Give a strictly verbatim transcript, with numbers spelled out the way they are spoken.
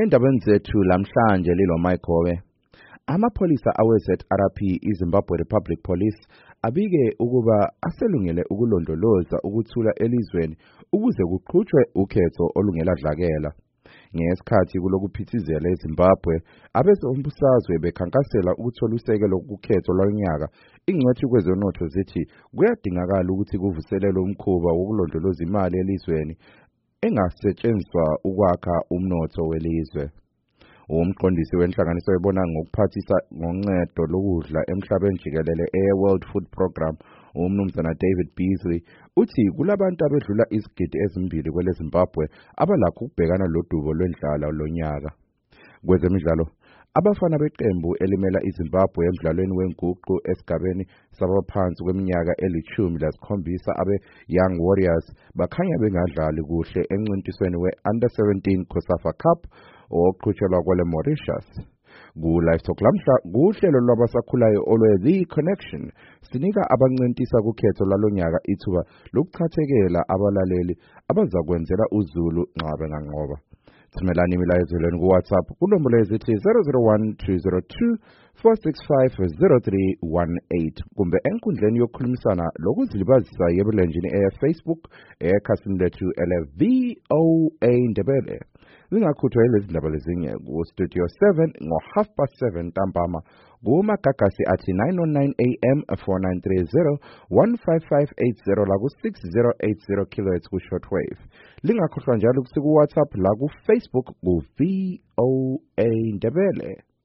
Endabeni zethu lamhlanje lilo Mike. Amapholisa awe-Z R P iZimbabwe Republic Police abike ukuba aselungele ukulondoloza ukuthula elizweni ukuze kuqhutshwe ukhetho olungeladlakela. Ngesikhathi kulokuphithizela eZimbabwe, abezombusazwe bekhankasela ukuthola usekelo kukhetho lonyaka, ingcwethi kwezonotho zithi kuyadingakala ukuthi kuvuselelwe umkhuba wokulondoloza imali elizweni engasetshenziswa ukwakha umnotho welizwe. Umqondisi wenhlanganiso ebona ngokuphathisa ngoncedo lokudla emhlabeni jikelele e-World Food Program, umnumzana David Beasley, uthi kulabantu abedlula izigidi ezimbili kwele Zimbabwe abalakho ukubhekana lodubo lwendlala lonyaka. Kwezemidlalo, abafana beqembu elimela iZimbabwe emidlalweni wenguqu esigabeni sabaphansi kweminyaka elithumi lasikhombisa abe-Young Warriors bakhanya bengadlali kuhle emncintisweni we-Under seventeen COSAFA Cup oqhutshelwa kwele Mauritius. Ku-Livestock lamhla kuhlelo lwabasakhulayo olwe-The Connection sinika abancintisa kukhetho lalonyaka ithuba lokuchathekela abalaleli abazakwenzela uzulu nqabe nganqoba. Thumelani imilayezelweni ku-WhatsApp kunombolo ezithi zero zero one two zero two four six five zero three one eight kumbe enkundleni yokukhulumisana lokuzilibazisa yebulenjini e-Facebook ekhasini lethu ele-V O A Ndebele. Zingakhuthwa yilezi ndaba lezinye ku-Studio seven ngo-half past seven ntambama kumagagasi athi nine oh nine A M four nine three zero one five five eight zero la ku-six zero eight zero kilohertz ku-shortwave. Lingakhohlwa njalo kusiku WhatsApp la ku-Facebook ku-V O A Ndebele.